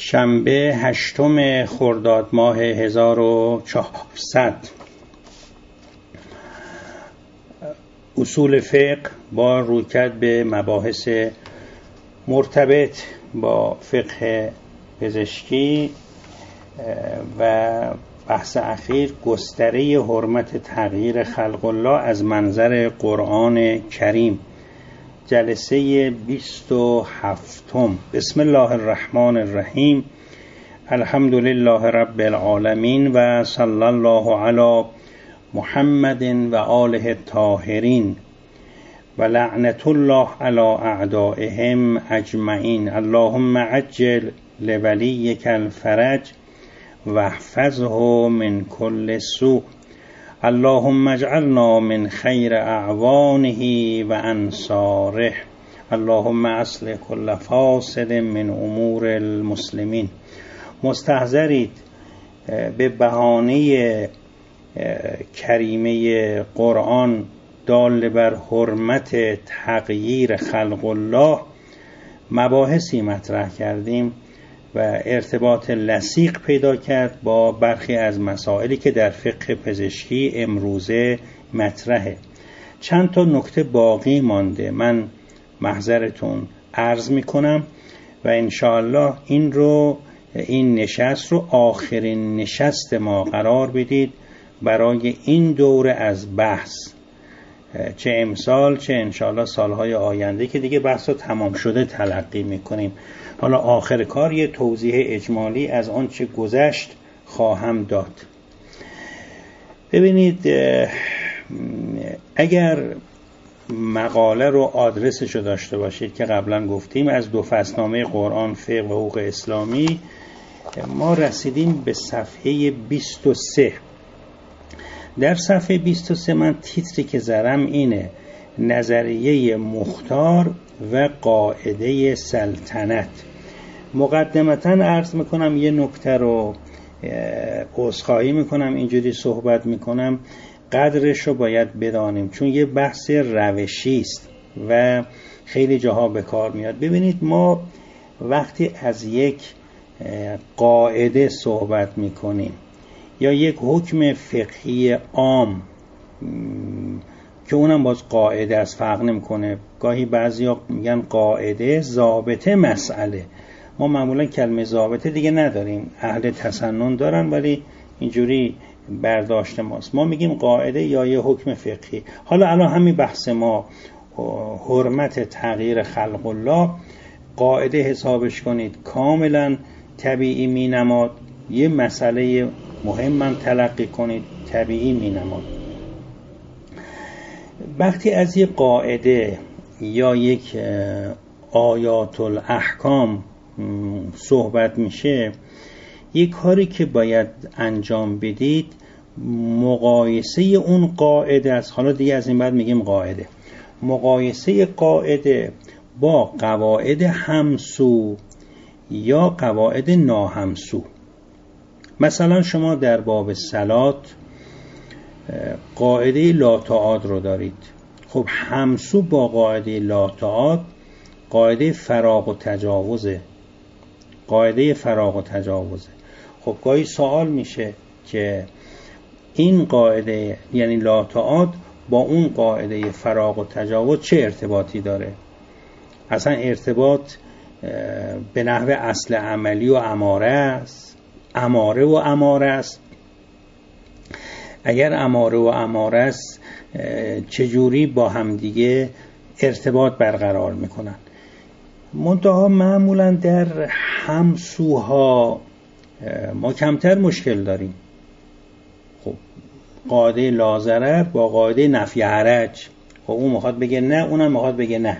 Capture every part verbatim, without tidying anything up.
شنبه هشتم خرداد ماه هزار و چهارصد. اصول فقه با رویکرد به مباحث مرتبط با فقه پزشکی و بحث اخیر گستره حرمت تغییر خلق الله از منظر قرآن کریم، جلسه بیست و هفتم. بسم الله الرحمن الرحیم. الحمد لله رب العالمین و صلی الله علی محمد و آله الطاهرین و لعنت الله علی اعدائهم اجمعین. اللهم عجل لولیک الفرج واحفظه من كل سوء. اللهم اجعلنا من خیر اعوانه و انصاره. اللهم اصلح كل فاسد من امور المسلمین. مستحضرید به بهانه کریمه قرآن دال بر حرمت تغییر خلق الله مباحثی مطرح کردیم و ارتباط لصیق پیدا کرد با برخی از مسائلی که در فقه پزشکی امروزه مطرحه. چند تا نکته باقی مانده، من محضرتون عرض میکنم و انشاءالله این رو این نشست رو آخرین نشست ما قرار بدید برای این دوره از بحث، چه امسال چه انشاءالله سالهای آینده که دیگه بحث رو تمام شده تلقی میکنیم. حالا آخر کار یه توضیح اجمالی از آن چه گذشت خواهم داد. ببینید، اگر مقاله رو آدرسش رو داشته باشید که قبلا گفتیم از دو فصلنامه قرآن فقه و حقوق اسلامی، ما رسیدیم به صفحه بیست و سه. در صفحه بیست و سه من تیتری که زدم اینه: نظریه مختار و قاعده سلطنت. مقدمتاً عرض میکنم یه نکته رو عذرخواهی میکنم، اینجوری صحبت میکنم، قدرش رو باید بدانیم چون یه بحث روشی است و خیلی جاها به کار میاد. ببینید، ما وقتی از یک قاعده صحبت میکنیم یا یک حکم فقهی عام که اونم باز قاعده از فرق نمیکنه، گاهی بعضیا میگن قاعده ضابطه مسئله، ما معمولا کلمه ضابطه دیگه نداریم، اهل تسنن دارن ولی اینجوری برداشت ماست، ما میگیم قاعده یا یه حکم فقهی. حالا الان همین بحث ما حرمت تغییر خلق الله، قاعده حسابش کنید کاملا طبیعی می نماد، یه مسئله مهمم تلقی کنید طبیعی می نماد. وقتی از یک قاعده یا یک آیات الاحکام صحبت میشه، یک کاری که باید انجام بدید مقایسه اون قاعده است. حالا دیگه از این بعد میگیم قاعده، مقایسه قاعده با قواعد همسو یا قواعد ناهمسو. مثلا شما در باب صلات قاعده لا تعاد رو دارید، خب همسو با قاعده لا تعاد قاعده فراغ و تجاوزه، قاعده فراغ و تجاوزه. خب گاهی سوال میشه که این قاعده یعنی لا تعاد با اون قاعده فراغ و تجاوز چه ارتباطی داره؟ اصلا ارتباط به نحو اصل عملی و اماره است، اماره و اماره است. اگر اماره و اماره است چجوری با همدیگه ارتباط برقرار میکنن؟ منتها معمولا در همسوها ما کمتر مشکل داریم. خب قاعده لا ضرر با قاعده نفی حرج، خب اون میخواد بگه نه، اونم میخواد بگه نه.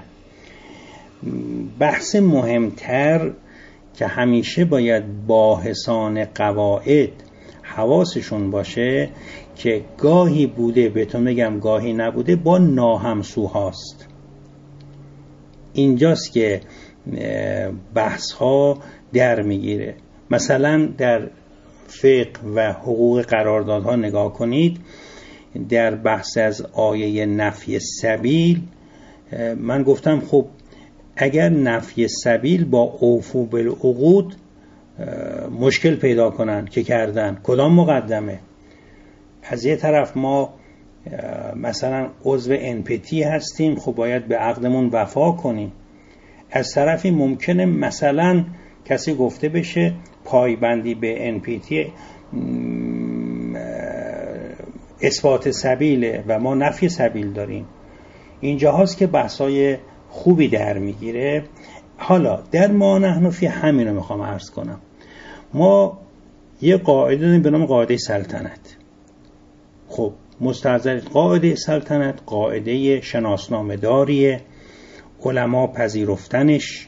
بحث مهمتر که همیشه باید باحثان قواعد حواسشون باشه که گاهی بوده، بهتون بگم گاهی نبوده، با ناهمسوهاست. اینجاست که بحث ها در میگیره. مثلا در فقه و حقوق قراردادها نگاه کنید، در بحث از آیه نفی سبیل من گفتم خب اگر نفی سبیل با اوفو بالعقود مشکل پیدا کنن که کردن. کدام مقدمه؟ از یه طرف ما مثلا عضو ان پی تی هستیم، خب باید به عقدمون وفا کنیم. از طرفی ممکنه مثلا کسی گفته بشه پایبندی به ان پی تی اثبات سبیله و ما نفی سبیل داریم. اینجا هاست که بحثای خوبی در میگیره. حالا در ما نحن فی همین رو میخوام عرض کنم. ما یه قاعده داریم به نام قاعده سلطنت. خب مستحضر قاعده سلطنت قاعده شناسنامه داریه، علما پذیرفتنش،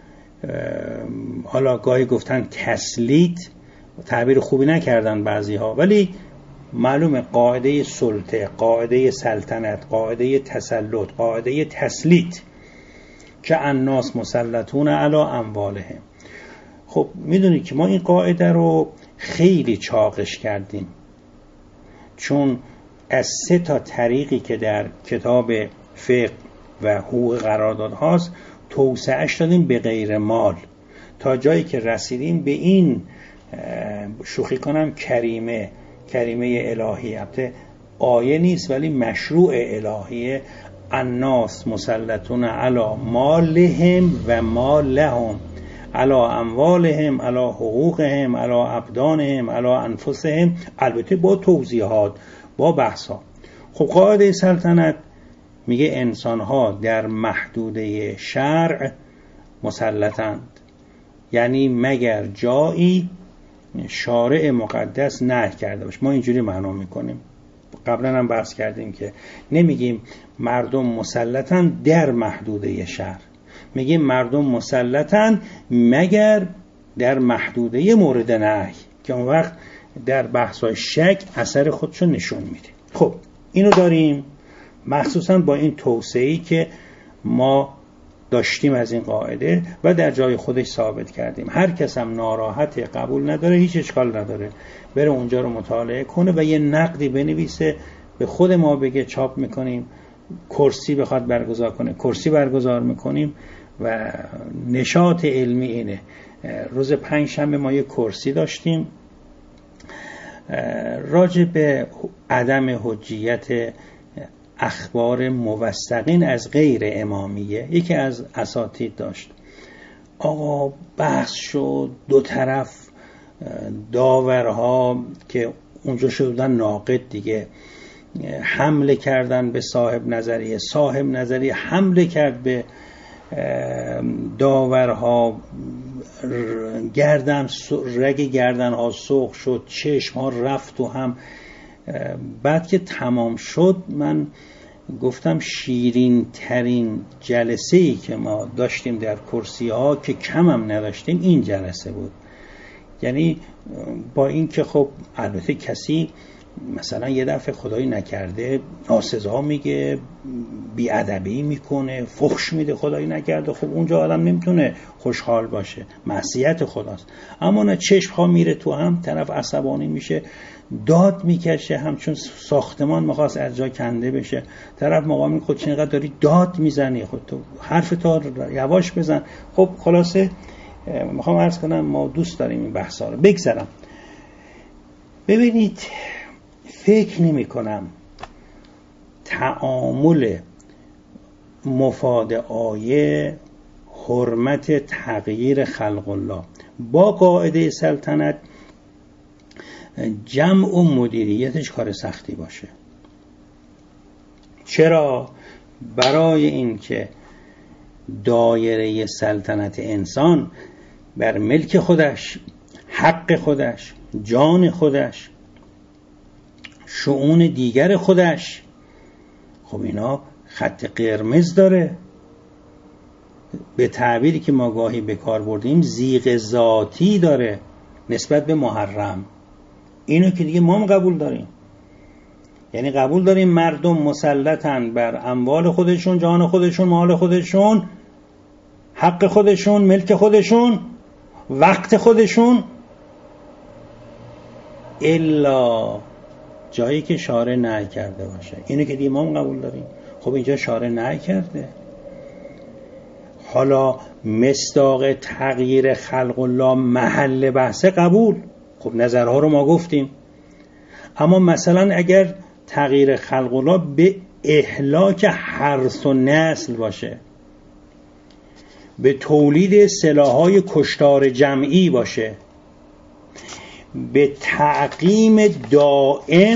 حالا گاهی گفتن تسلید، تعبیر خوبی نکردن بعضی ها، ولی معلومه قاعده سلطه، قاعده سلطنت، قاعده تسلط، قاعده تسلید که الناس مسلطون علی اموالهم. خب میدونید که ما این قاعده رو خیلی چاقش کردیم، چون از سه تا طریقی که در کتاب فقه و حقوق قرارداد هاست توسعهش دادیم به غیر مال، تا جایی که رسیدیم به این شوخی کنم کریمه کریمه الهی، البته آیه نیست ولی مشروع الهیه، الناس مسلطون علی مالهم و مالهم، علی اموالهم، علی حقوقهم، علی ابدانهم، علی انفسهم، البته با توضیحات، با بحثا. خب قاعده سلطنت میگه انسان‌ها در محدوده شرع مسلطند، یعنی مگر جایی شارع مقدس نهی کرده باشه. ما اینجوری معنا میکنیم، قبلا هم بحث کردیم که نمیگیم مردم مسلطن در محدوده شرع، میگیم مردم مسلطن مگر در محدوده مورد نهی، که اون وقت در بحث‌های شک اثر خودشو نشون میده. خب اینو داریم، مخصوصا با این توسعه‌ای که ما داشتیم از این قاعده و در جای خودش ثابت کردیم. هر کس هم ناراحت قبول نداره هیچ اشکال نداره، بره اونجا رو مطالعه کنه و یه نقدی بنویسه به خود ما بگه، چاپ میکنیم. کرسی بخواد برگزار کنه کرسی برگزار میکنیم و نشاط علمی اینه. روز پنج شنبه ما یه کرسی داشتیم راجع به عدم حجیت اخبار موثقین از غیر امامیه. یکی از اساتید داشت، آقا بحث شد، دو طرف داورها که اونجا شدن ناقد دیگه حمله کردن به صاحب نظریه، صاحب نظریه حمله کرد به داورها، گردن رگ گردن ها سرخ شد، چشم ها رفت و هم. بعد که تمام شد من گفتم شیرین ترین جلسه ای که ما داشتیم در کرسی ها که کم هم نداشتیم این جلسه بود. یعنی با این که خب البته کسی مثلا یه دفعه خدایی نکرده ناسزا میگه، بی‌ادبی میکنه، فحش میده، خدایی نکرده، خب اونجا آدم نمیتونه خوشحال باشه، معصیت خداست. اما نه، چشم ها میره تو هم، طرف عصبانی میشه، داد میکشه، همچون ساختمان میخواست از جا کنده بشه. طرف مقام خود چقدر داری داد میزنی، خود تو حرف تا یواش بزن. خب خلاصه میخوام عرض کنم ما دوست داریم این بحثا رو بگذارم. ببینید فکر نمی کنم تعامل مفاد آیه حرمت تغییر خلق الله با قاعده سلطنت جمع و مدیریتش کار سختی باشه. چرا؟ برای این که دایره سلطنت انسان بر ملک خودش، حق خودش، جان خودش، شؤون دیگر خودش، خب اینا خط قرمز داره. به تعبیری که ما گاهی به کار بردیم زیغ ذاتی داره نسبت به محرم. اینو که دیگه ما هم قبول داریم، یعنی قبول داریم مردم مسلطن بر اموال خودشون، جان خودشون، مال خودشون، حق خودشون، ملک خودشون، وقت خودشون، الا جایی که شارع نهی کرده باشه. اینو که دیگه ما هم قبول داریم. خب اینجا شارع نهی کرده، حالا مصداق تغییر خلق الله محل بحث قبول، خب نظرها رو ما گفتیم. اما مثلا اگر تغییر خلق الله به اهلاک حرث و نسل باشه، به تولید سلاح‌های کشتار جمعی باشه، به تعقیم دائم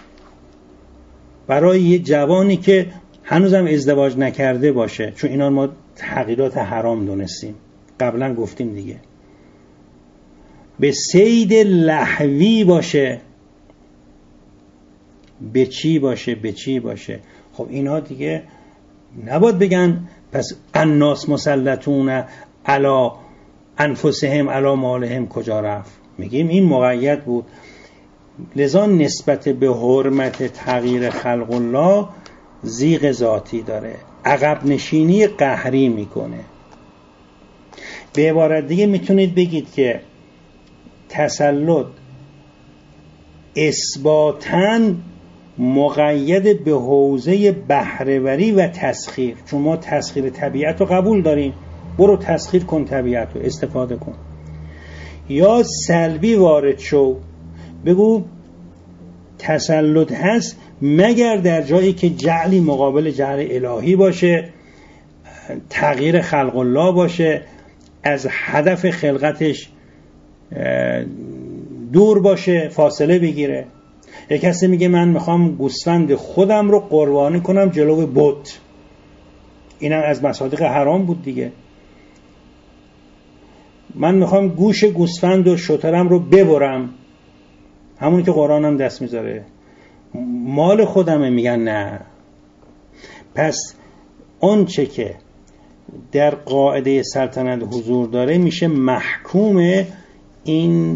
برای یه جوانی که هنوزم ازدواج نکرده باشه، چون اینا ما تغییرات حرام دونستیم، قبلا گفتیم دیگه، به صید لهوی باشه، به چی باشه به چی باشه. خب اینا دیگه نباید بگن پس الناس مسلطون علی انفسهم علی مالهم کجا رفت. میگیم این مقید بود. لذا نسبت به حرمت تغییر خلق الله زیغ ذاتی داره، عقب نشینی قهری میکنه. به عبارت دیگه میتونید بگید که تسلط اثباتاً مقید به حوزه بهره‌وری و تسخیر، چون ما تسخیر طبیعت رو قبول داریم، برو تسخیر کن طبیعت رو، استفاده کن. یا سلبی وارد شو، بگو تسلط هست مگر در جایی که جعلی مقابل جعل الهی باشه، تغییر خلق الله باشه، از هدف خلقتش دور باشه، فاصله بگیره. یک کسی میگه من میخوام گوسفند خودم رو قربانی کنم جلوی بت، اینم از مصادیق حرام بود دیگه. من میخوام گوش گوسفند و شترم رو ببرم، همونی که قرآن هم دست میذاره، مال خودمه. میگن نه. پس اون چه که در قاعده سلطنت حضور داره میشه محکوم این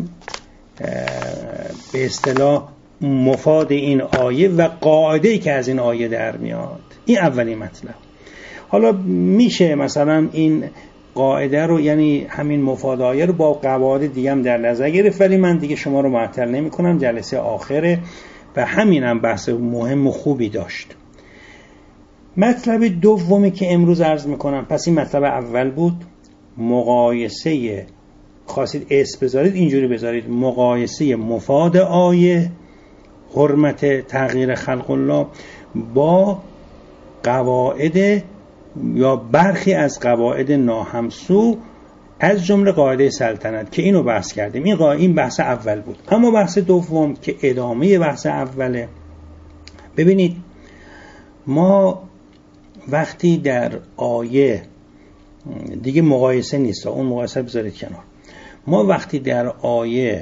به اصطلاح مفاد این آیه و قاعده‌ای که از این آیه در میاد. این اولین مطلب. حالا میشه مثلا این قاعده رو، یعنی همین مفاد آیه رو با قواعد دیگه هم در نظر گرفت، ولی من دیگه شما رو معطل نمی کنم، جلسه آخره و همین هم بحث مهم و خوبی داشت. مطلب دومی که امروز عرض میکنم، پس این مطلب اول بود، مقایسه، خواستید اسم بذارید اینجوری بذارید، مقایسه مفاد آیه حرمت تغییر خلق الله با قواعد یا برخی از قواعد ناهمسو از جمله قاعده سلطنت که اینو بحث کردیم. این قاعده این بحث اول بود. اما بحث دوم که ادامه بحث اوله، ببینید ما وقتی در آیه دیگه مقایسه نیست، اون مقایسه بذارید کنار، ما وقتی در آیه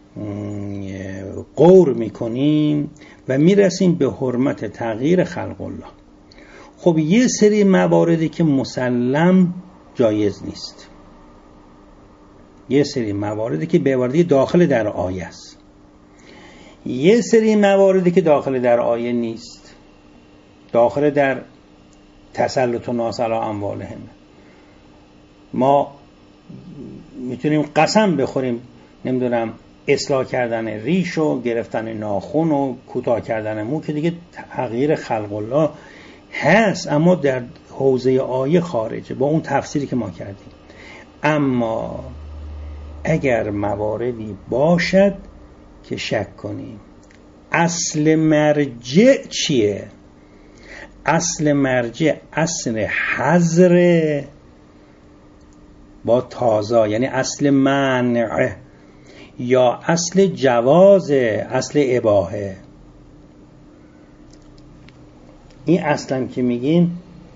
قور میکنیم و میرسیم به حرمت تغییر خلق الله، خب یه سری مواردی که مسلم جایز نیست، یه سری مواردی که به عبارتی داخل در آیه است، یه سری مواردی که داخل در آیه نیست، داخل در تسلط و ناس علی اموالهم. ما میتونیم قسم بخوریم نمیدونم اصلاح کردن ریش و گرفتن ناخن و کوتاه کردن مو که دیگه تغییر خلق الله هست، اما در حوزه آیه خارجه با اون تفسیری که ما کردیم. اما اگر مواردی باشد که شک کنیم، اصل مرجع چیه؟ اصل مرجع اصل حظر با تازه، یعنی اصل منع یا اصل جواز، اصل اباحه. این اصلا که میگیم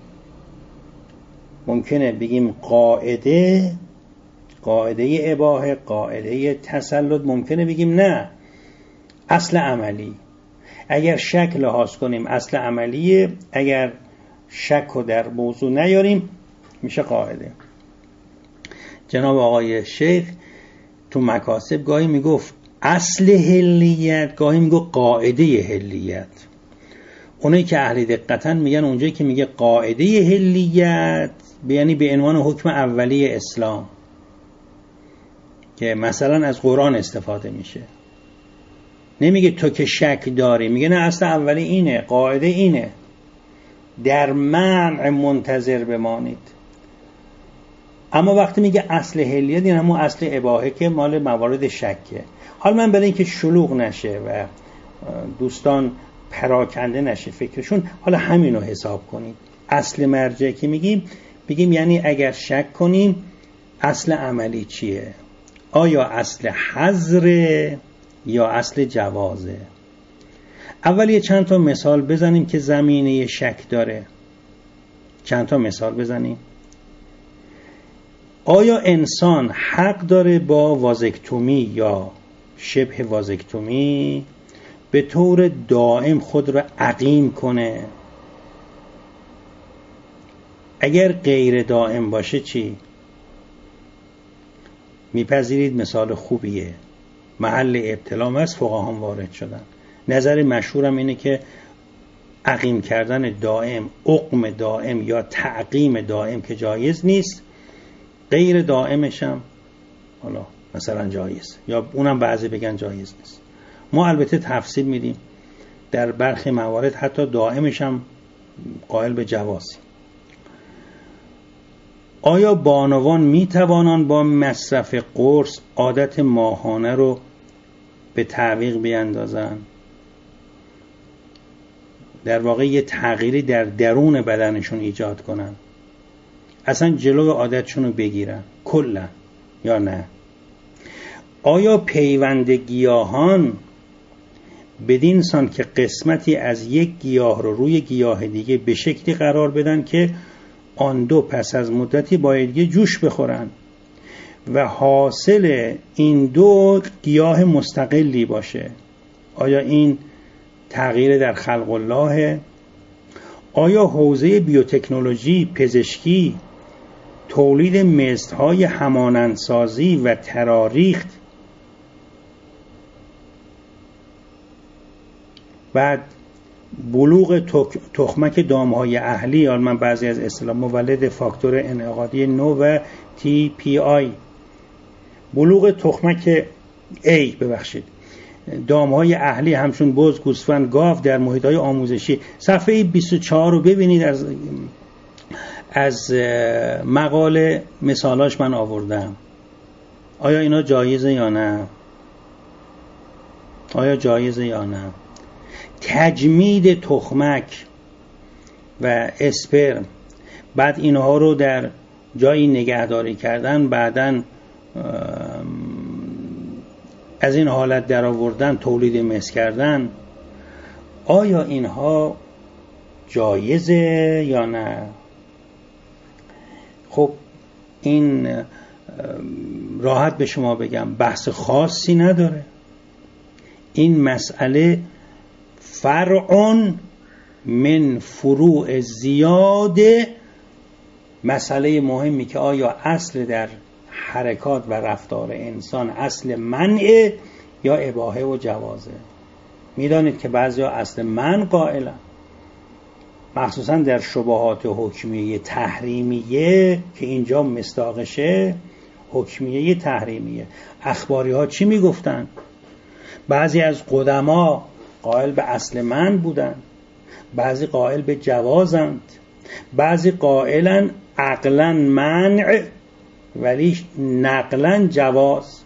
ممکنه بگیم قاعده قاعده اباحه، قاعده تسلط، ممکنه بگیم نه اصل عملی. اگر شک لحاظ کنیم اصل عملیه، اگر شک رو در موضوع نیاریم میشه قاعده. جناب آقای شیخ تو مکاسب گاهی میگفت اصل حلیت، گاهی میگفت قاعده حلیت. اونایی که اهل دقتن میگن اونجایی که میگه قاعده حلیت یعنی به عنوان حکم اولی اسلام که مثلا از قرآن استفاده میشه، نمیگه تو که شک داری، میگه نه اصل اولی اینه، قاعده اینه، در منع منتظر بمانید. اما وقتی میگه اصل حلیت، این همون اصل اباحه که مال موارد شکه. حالا من برای اینکه شلوغ نشه و دوستان پراکنده نشه فکرشون، حالا همینو حساب کنید. اصل مرجع که میگیم بگیم یعنی اگر شک کنیم اصل عملی چیه؟ آیا اصل حظر یا اصل جوازه؟ اول یه چند تا مثال بزنیم که زمینه شک داره. چند تا مثال بزنیم. آیا انسان حق داره با وازکتومی یا شبه وازکتومی به طور دائم خود را عقیم کنه؟ اگر غیر دائم باشه چی؟ میپذیرید مثال خوبیه، محل ابتلام است، فقهاء وارد شدن. نظر مشهورم اینه که عقیم کردن دائم، عقم دائم یا تعقیم دائم که جایز نیست، غیر دائمش هم حالا مثلا جایز، یا اونم بعضی بگن جایز نیست. ما البته تفصیل میدیم، در برخی موارد حتی دائمش هم قائل به جوازی. آیا بانوان میتوانند با مصرف قرص عادت ماهانه رو به تعویق بیاندازن؟ در واقع یه تغییری در درون بدنشون ایجاد کنن، اصلا جلوی عادتشون رو بگیرن کلا، یا نه؟ آیا پیوند گیاهان بدین سان که قسمتی از یک گیاه رو روی گیاه دیگه به شکلی قرار بدن که آن دو پس از مدتی باید یه جوش بخورن و حاصل این دو گیاه مستقلی باشه؟ آیا این تغییر در خلق الله؟ آیا حوزه بیوتکنولوژی، پزشکی، تولید مزدهای همانندسازی و تراریخت، بعد بلوغ تخمک دامهای اهلی، یا من بعضی از اصطلاح مولد فاکتور انعقادی نو و تی پی آی، بلوغ تخمک ای ببخشید دامهای اهلی همچون بز، گوسفند، گاو در محیطهای آموزشی. صفحه بیست و چهار رو ببینید، از از مقاله مثالاش من آوردم. آیا اینا جایزه یا نه؟ آیا جایزه یا نه؟ تجمید تخمک و اسپرم، بعد اینها رو در جایی نگهداری کردن، بعدن از این حالت در آوردن، تولید مثل کردن، آیا اینها جایزه یا نه؟ خب این راحت به شما بگم بحث خاصی نداره. این مسئله فرع من فروع زیاده. مسئله مهمی که آیا اصل در حرکات و رفتار انسان اصل منع یا اباحه و جوازه. میدانید که بعضیا اصل منع قائلن، مخصوصا در شبهات حکمیه تحریمیه که اینجا مصداقشه. حکمیه تحریمیه، اخباری ها چی میگفتن؟ بعضی از قدما قائل به اصل منع بودن، بعضی قائل به جوازند، بعضی قائلن عقلا منع ولی نقلا جواز.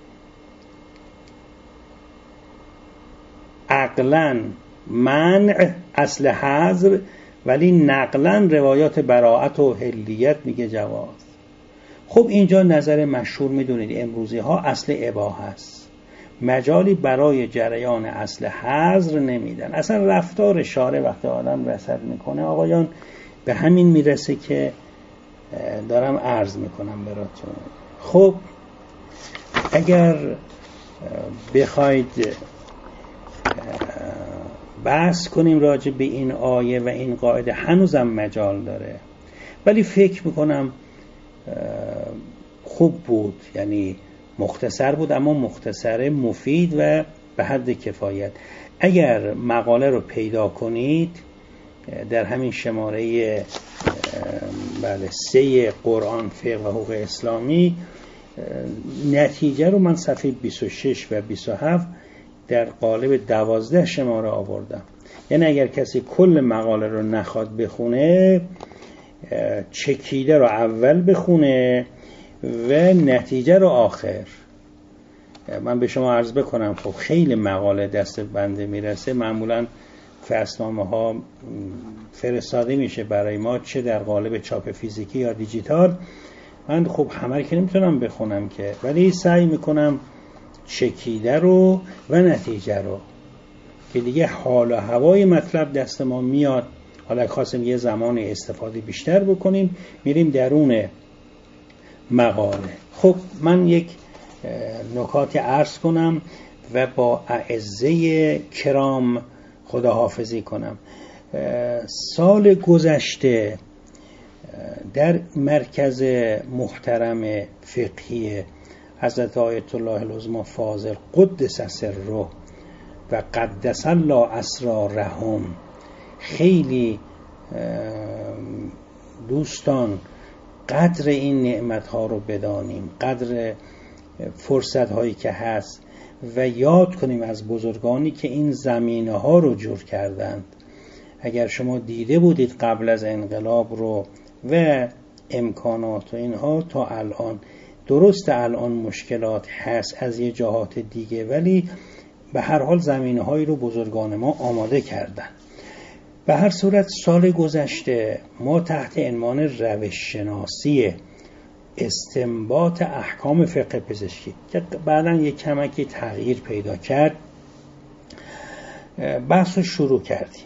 عقلا منع اصل حظر، ولی نقلا روایات براءت و حلیت میگه جواز. خب اینجا نظر مشهور میدونید امروزی ها اصل اباحه است، مجالی برای جریان اصل حظر نمیدن. اصلا رفتار شارع وقتی آدم رصد میکنه آقایان به همین میرسه که دارم عرض میکنم براتون. خب اگر بخواید بحث کنیم راجع به این آیه و این قاعده هنوزم مجال داره، ولی فکر میکنم خوب بود، یعنی مختصر بود اما مختصر مفید و به حد کفایت. اگر مقاله رو پیدا کنید در همین شماره بله سه قرآن، فقه و حقوق اسلامی، نتیجه رو من صفحه بیست و شش و بیست و هفت در قالب دوازده شماره آوردم. یعنی اگر کسی کل مقاله رو نخواد بخونه، چکیده رو اول بخونه و نتیجه رو آخر. من به شما عرض بکنم خب خیلی مقاله دست بنده میرسه، معمولا فصلنامه ها فرستاده میشه برای ما، چه در قالب چاپ فیزیکی یا دیجیتال. من خب همه که نمیتونم بخونم که، ولی سعی میکنم چکیده رو و نتیجه رو که دیگه حال و هوای مطلب دست ما میاد. حالا خواستیم یه زمان استفاده بیشتر بکنیم، میریم درون مقاله. خب من یک نکات عرض کنم و با اعزه کرام خداحافظی کنم. سال گذشته در مرکز محترم فقهی حضرت آیت الله العظمی فاضل قدس سره و قدس الله اسرارهم، خیلی دوستان قدر این نعمت ها رو بدانیم، قدر فرصت هایی که هست و یاد کنیم از بزرگانی که این زمینه ها رو جور کردند. اگر شما دیده بودید قبل از انقلاب رو و امکانات و اینها، تا الان درست الان مشکلات هست از یه جهات دیگه، ولی به هر حال زمینه هایی رو بزرگان ما آماده کردن. به هر صورت سال گذشته ما تحت عنوان روش شناسی استنباط احکام فقه پزشکی که بعداً یک کمکی تغییر پیدا کرد بحث رو شروع کردیم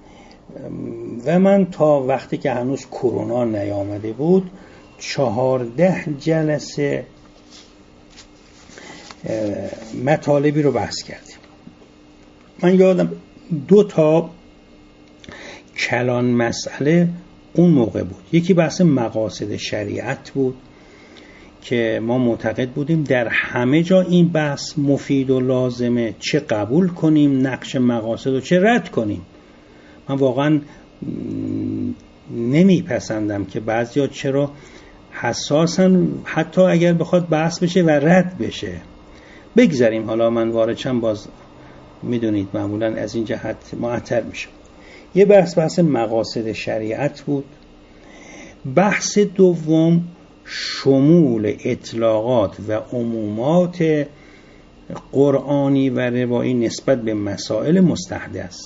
و من تا وقتی که هنوز کرونا نیامده بود چهارده جلسه مطالبی رو بحث کردیم. من یادم دو تا کلان مسئله اون موقع بود. یکی بحث مقاصد شریعت بود که ما معتقد بودیم در همه جا این بحث مفید و لازمه، چه قبول کنیم نقش مقاصد و چه رد کنیم. من واقعا نمیپسندم که بعضیا چرا حساسن، حتی اگر بخواد بحث بشه و رد بشه. بگذاریم، حالا من وارد شم باز میدونید معمولا از این جهت معطل میشم. یه بحث بحث مقاصد شریعت بود. بحث دوم شمول اطلاقات و عمومات قرآنی و روایی نسبت به مسائل مستحدث.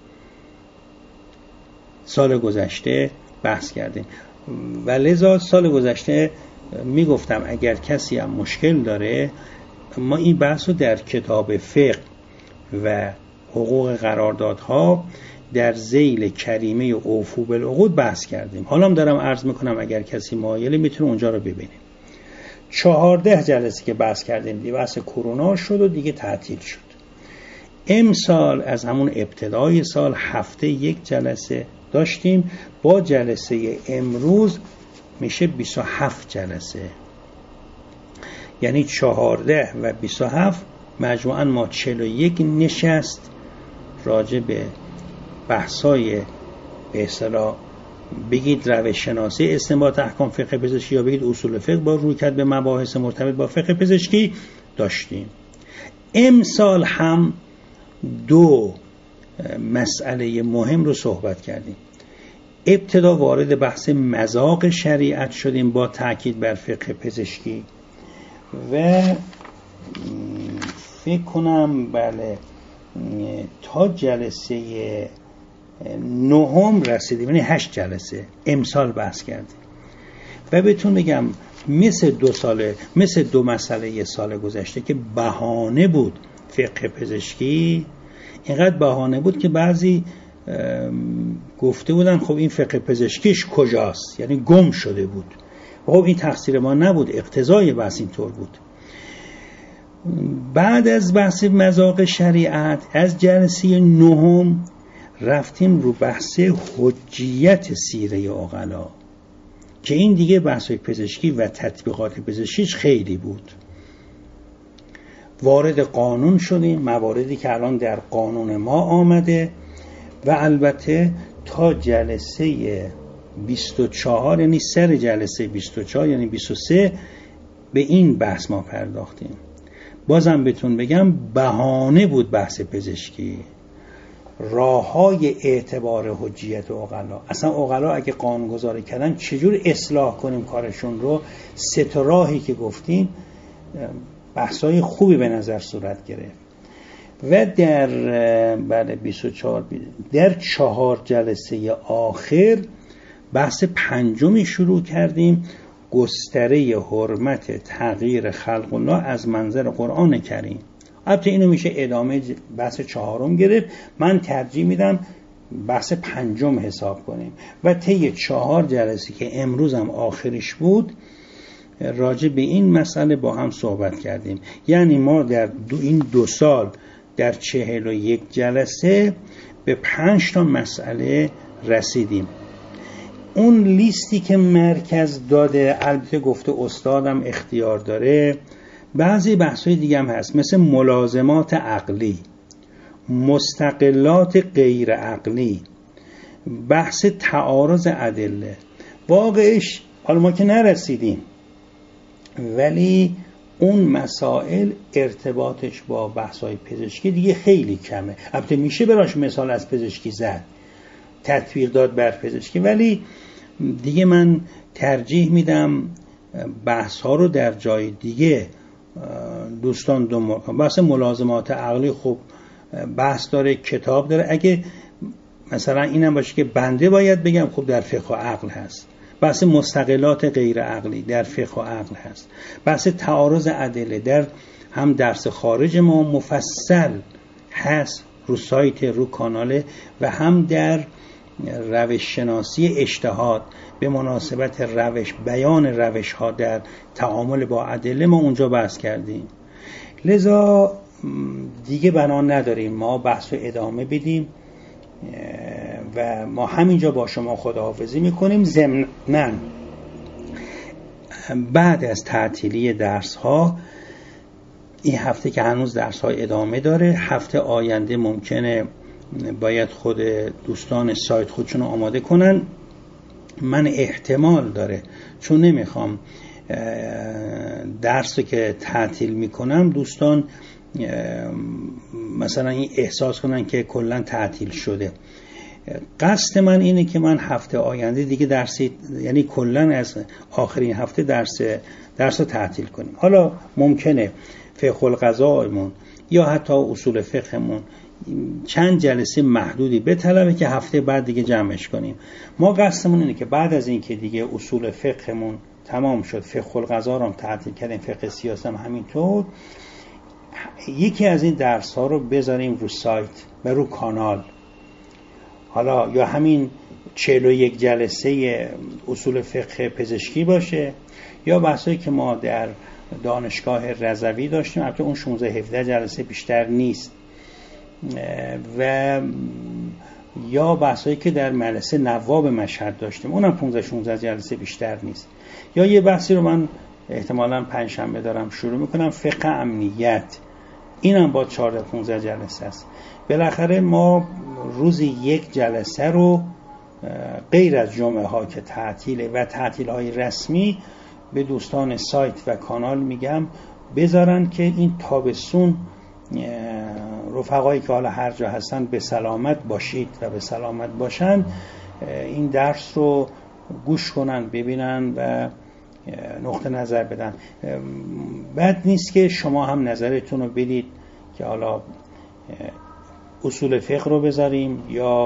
سال گذشته بحث کردیم و لذا سال گذشته میگفتم اگر کسی هم مشکل داره، ما این بحث رو در کتاب فقه و حقوق قراردادها در ذیل کریمه اوفو بالعقود بحث کردیم. حالا هم دارم عرض میکنم اگر کسی مایلی میتونه اونجا رو ببینه. چهارده جلسه که بحث کردیم، دیگه بحث کرونا شد و دیگه تعطیل شد. امسال از همون ابتدای سال هفته یک جلسه داشتیم، با جلسه امروز میشه بیست و هفت جلسه، یعنی چهارده و بیست و هفت مجموعاً ما چهل و یک نشست راجع به بحثای به اصطلاح بگید روش شناسی استنباط احکام فقه پزشکی یا بگید اصول فقه با رویکرد به مباحث مرتبط با فقه پزشکی داشتیم. امسال هم دو مسئله مهم رو صحبت کردیم. ابتدا وارد بحث مذاق شریعت شدیم با تاکید بر فقه پزشکی و فکر کنم بله تا جلسه نهم رسیدیم، یعنی هشت جلسه امسال بحث کردیم و بهتون بگم مثل دو ساله مثل دو مسئله یه سال گذشته که بهانه بود فقه پزشکی، اینقدر بهانه بود که بعضی گفته بودن خب این فقه پزشکیش کجاست، یعنی گم شده بود. خب این تقصیر ما نبود، اقتضای بحث اینطور بود. بعد از بحث مذاق شریعت از جلسه نهم رفتیم رو بحث حجیت سیره عقلا که این دیگه بحث پزشکی و تطبیقات پزشکیش خیلی بود. وارد قانون شدیم، مواردی که الان در قانون ما آمده و البته تا جلسه بیست و چهار یعنی سر جلسه بیست و چهار یعنی بیست و سه به این بحث ما پرداختیم. بازم بهتون بگم بهانه بود بحث پزشکی. راههای اعتبار حجیت عقلا. اصلا عقلا اگه قانونگذاری کردن چجور اصلاح کنیم کارشون رو، سه تا راهی که گفتیم بحثای خوبی به نظر صورت گرفت. و در بله بیست و چهار در چهار جلسه آخر بحث پنجمی شروع کردیم، گستره حرمت تغییر خلق الله از منظر قرآن کریم. البته اینو میشه ادامه بحث چهارم گرفت، من ترجیح میدم بحث پنجم حساب کنیم. و طی چهار جلسه که امروز هم آخرش بود راجع به این مسئله با هم صحبت کردیم. یعنی ما در دو این دو سال در چهل و یک جلسه به پنج تا مسئله رسیدیم. اون لیستی که مرکز داده، البته گفته استادم اختیار داره، بعضی بحثای دیگه هم هست، مثل ملازمات عقلی، مستقلات غیر عقلی، بحث تعارض ادله. واقعش حالا ما که نرسیدیم، ولی اون مسائل ارتباطش با بحث‌های پزشکی دیگه خیلی کمه. البته میشه براش مثال از پزشکی زد، تطبیق داد بر پزشکی، ولی دیگه من ترجیح میدم بحث‌ها رو در جای دیگه دوستان دنبال کنم. بحث ملازمات عقلی خب بحث داره، کتاب داره. اگه مثلا اینم باشه که بنده باید بگم، خب در فقه و عقل هست. بحث مستقلات غیر عقلی در فقه و عقل هست. بحث تعارض ادله در هم درس خارج ما مفصل هست رو سایت، رو کاناله، و هم در روش شناسی اجتهاد به مناسبت روش بیان روش ها در تعامل با ادله ما اونجا بحث کردیم. لذا دیگه بنا نداریم ما بحث رو ادامه بدیم و ما همینجا با شما خداحافظی میکنیم. ضمناً بعد از تعطیلی درس ها، این هفته که هنوز درس ها ادامه داره، هفته آینده ممکنه باید خود دوستان سایت خودشون رو آماده کنن. من احتمال داره، چون نمیخوام درس رو که تعطیل میکنم دوستان مثلا این احساس کنن که کلا تعطیل شده. قصد من اینه که من هفته آینده دیگه درسی، یعنی کلا از آخرین هفته درس درس رو تعطیل کنیم. حالا ممکنه فقه القضاءمون یا حتی اصول فقهمون چند جلسه محدودی بطلبه که هفته بعد دیگه جمعش کنیم. ما قصدمون اینه که بعد از این که دیگه اصول فقهمون تمام شد، فقه القضاء رو هم تعطیل کردیم، فقه سیاست هم همینطور، یکی از این درس ها رو بذاریم رو سایت و رو کانال. حالا یا همین چهل و یک جلسه اصول فقه پزشکی باشه، یا بحثایی که ما در دانشگاه رضوی داشتیم، البته اون شانزده هفده جلسه بیشتر نیست، و یا بحثایی که در مدرسه نواب مشهد داشتیم، اونم پانزده شانزده جلسه بیشتر نیست. یا یه بحثی رو من احتمالاً پنجشنبه دارم شروع میکنم، فقه امنیت، اینم با چهارده پانزده جلسه است. بالاخره ما روزی یک جلسه رو غیر از جمعه ها که تعطیله و تعطیل های رسمی به دوستان سایت و کانال میگم بذارن که این تابستون رفقایی که حالا هر جا هستن به سلامت باشید و به سلامت باشن، این درس رو گوش کنن، ببینن و نقطه نظر بدن. بد نیست که شما هم نظرتون رو بدید که حالا اصول فقه رو بذاریم یا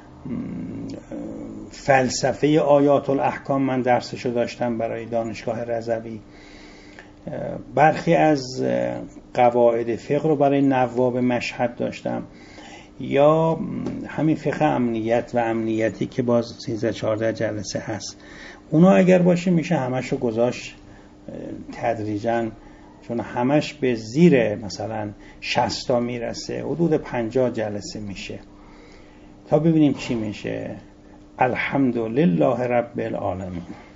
فلسفه آیات الاحکام، من درسشو داشتم برای دانشگاه رضوی، برخی از قواعد فقه رو برای نواب مشهد داشتم، یا همین فقه امنیت و امنیتی که باز سیزده چهارده جلسه هست. اونا اگر باشه میشه همش رو گذاشت تدریجاً، چون همش به زیر مثلا شصت تا میرسه، حدود پنجاه جلسه میشه، تا ببینیم چی میشه. الحمدلله رب العالمین.